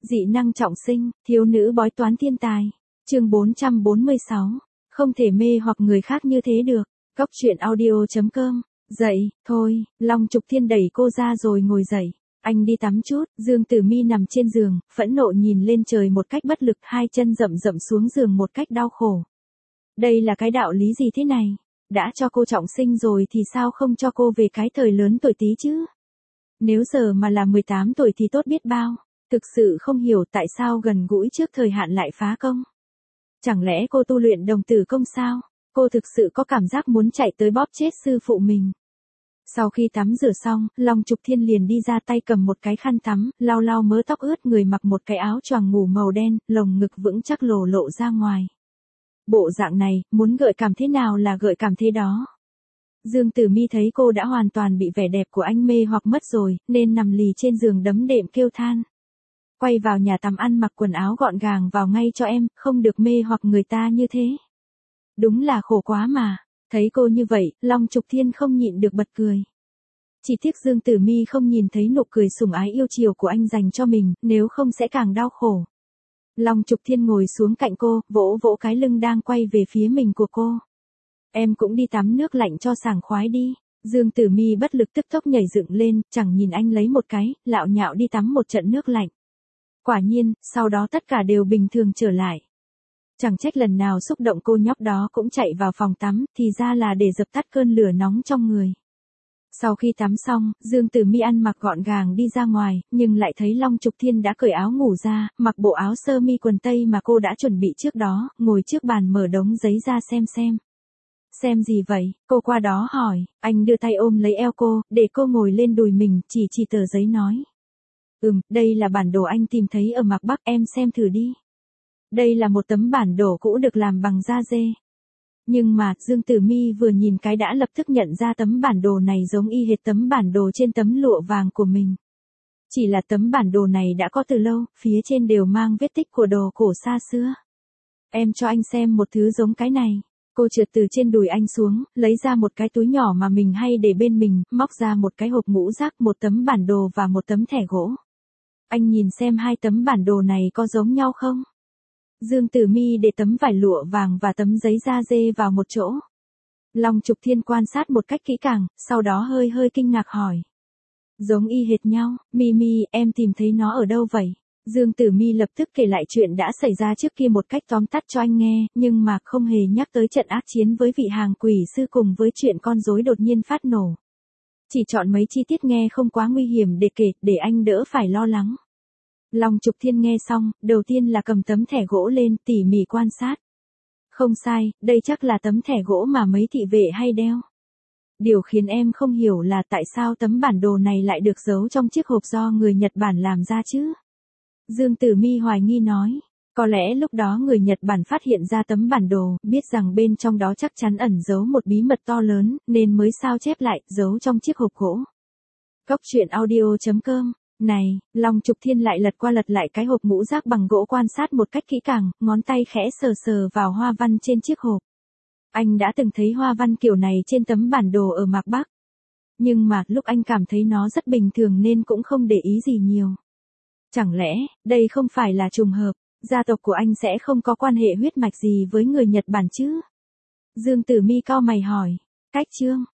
Dị năng trọng sinh, thiếu nữ bói toán thiên tài. Chương 446. Không thể mê hoặc người khác như thế được. Góc truyện audio.com. Dậy, thôi, Long Trục Thiên đẩy cô ra rồi ngồi dậy. Anh đi tắm chút, Dương Tử Mi nằm trên giường, phẫn nộ nhìn lên trời một cách bất lực, hai chân rậm rậm xuống giường một cách đau khổ. Đây là cái đạo lý gì thế này? Đã cho cô trọng sinh rồi thì sao không cho cô về cái thời lớn tuổi tí chứ? Nếu giờ mà là 18 tuổi thì tốt biết bao. Thực sự không hiểu tại sao gần gũi trước thời hạn lại phá công. Chẳng lẽ cô tu luyện đồng tử công sao? Cô thực sự có cảm giác muốn chạy tới bóp chết sư phụ mình. Sau khi tắm rửa xong, Long Trục Thiên liền đi ra, tay cầm một cái khăn tắm, lau lau mớ tóc ướt, người mặc một cái áo choàng ngủ màu đen, lồng ngực vững chắc lộ lộ ra ngoài. Bộ dạng này, muốn gợi cảm thế nào là gợi cảm thế đó. Dương Tử Mi thấy cô đã hoàn toàn bị vẻ đẹp của anh mê hoặc mất rồi, nên nằm lì trên giường đấm đệm kêu than. Quay vào nhà tắm ăn mặc quần áo gọn gàng vào ngay cho em, không được mê hoặc người ta như thế. Đúng là khổ quá mà. Thấy cô như vậy, Long Trục Thiên không nhịn được bật cười. Chỉ tiếc Dương Tử Mi không nhìn thấy nụ cười sủng ái yêu chiều của anh dành cho mình, nếu không sẽ càng đau khổ. Long Trục Thiên ngồi xuống cạnh cô, vỗ vỗ cái lưng đang quay về phía mình của cô. Em cũng đi tắm nước lạnh cho sảng khoái đi. Dương Tử Mi bất lực tức tốc nhảy dựng lên, chẳng nhìn anh lấy một cái, lạo nhạo đi tắm một trận nước lạnh. Quả nhiên, sau đó tất cả đều bình thường trở lại. Chẳng trách lần nào xúc động cô nhóc đó cũng chạy vào phòng tắm, thì ra là để dập tắt cơn lửa nóng trong người. Sau khi tắm xong, Dương Tử Mi ăn mặc gọn gàng đi ra ngoài, nhưng lại thấy Long Trục Thiên đã cởi áo ngủ ra, mặc bộ áo sơ mi quần tây mà cô đã chuẩn bị trước đó, ngồi trước bàn mở đống giấy ra xem. Xem gì vậy? Cô qua đó hỏi, anh đưa tay ôm lấy eo cô, để cô ngồi lên đùi mình, chỉ tờ giấy nói. Đây là bản đồ anh tìm thấy ở Mạc Bắc, em xem thử đi. Đây là một tấm bản đồ cũ được làm bằng da dê. Nhưng mà, Dương Tử Mi vừa nhìn cái đã lập tức nhận ra tấm bản đồ này giống y hệt tấm bản đồ trên tấm lụa vàng của mình. Chỉ là tấm bản đồ này đã có từ lâu, phía trên đều mang vết tích của đồ cổ xa xưa. Em cho anh xem một thứ giống cái này. Cô trượt từ trên đùi anh xuống, lấy ra một cái túi nhỏ mà mình hay để bên mình, móc ra một cái hộp ngũ giác, một tấm bản đồ và một tấm thẻ gỗ. Anh nhìn xem hai tấm bản đồ này có giống nhau không? Dương Tử Mi để tấm vải lụa vàng và tấm giấy da dê vào một chỗ. Long Trục Thiên quan sát một cách kỹ càng, sau đó hơi kinh ngạc hỏi. Giống y hệt nhau, Mi, em tìm thấy nó ở đâu vậy? Dương Tử Mi lập tức kể lại chuyện đã xảy ra trước kia một cách tóm tắt cho anh nghe, nhưng mà không hề nhắc tới trận ác chiến với vị hàng quỷ sư cùng với chuyện con rối đột nhiên phát nổ. Chỉ chọn mấy chi tiết nghe không quá nguy hiểm để kể, để anh đỡ phải lo lắng. Long Trục Thiên nghe xong, đầu tiên là cầm tấm thẻ gỗ lên, tỉ mỉ quan sát. Không sai, đây chắc là tấm thẻ gỗ mà mấy thị vệ hay đeo. Điều khiến em không hiểu là tại sao tấm bản đồ này lại được giấu trong chiếc hộp do người Nhật Bản làm ra chứ? Dương Tử Mi hoài nghi nói. Có lẽ lúc đó người Nhật Bản phát hiện ra tấm bản đồ, biết rằng bên trong đó chắc chắn ẩn giấu một bí mật to lớn, nên mới sao chép lại, giấu trong chiếc hộp gỗ. Góc truyện audio.com. Này, Long Trục Thiên lại lật qua lật lại cái hộp ngũ giác bằng gỗ, quan sát một cách kỹ càng, ngón tay khẽ sờ vào hoa văn trên chiếc hộp. Anh đã từng thấy hoa văn kiểu này trên tấm bản đồ ở Mạc Bắc. Nhưng mà, lúc anh cảm thấy nó rất bình thường nên cũng không để ý gì nhiều. Chẳng lẽ, đây không phải là trùng hợp, gia tộc của anh sẽ không có quan hệ huyết mạch gì với người Nhật Bản chứ? Dương Tử Mi cau mày hỏi. Cách chương.